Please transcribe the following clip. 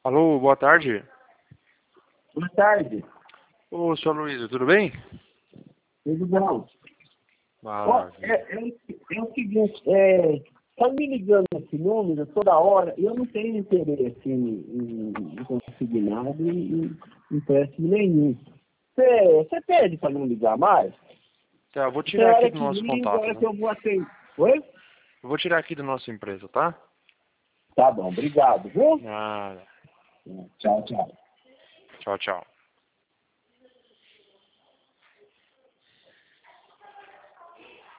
Alô, boa tarde. Boa tarde. Ô, senhor Luiz, tudo bem? Tudo bom? Ó, Maravilha. é o seguinte, tá me ligando esse número toda hora e eu não tenho interesse em conseguir nada e em empréstimo nenhum. Você pede para não ligar mais? Tá, eu vou Tem tirar aqui hora do que nosso liga, contato, hora que né? eu vou atender. Oi? Eu vou tirar aqui da nossa empresa, tá? Tá bom, obrigado, viu? Nada. Tchau, tchau. Tchau, tchau.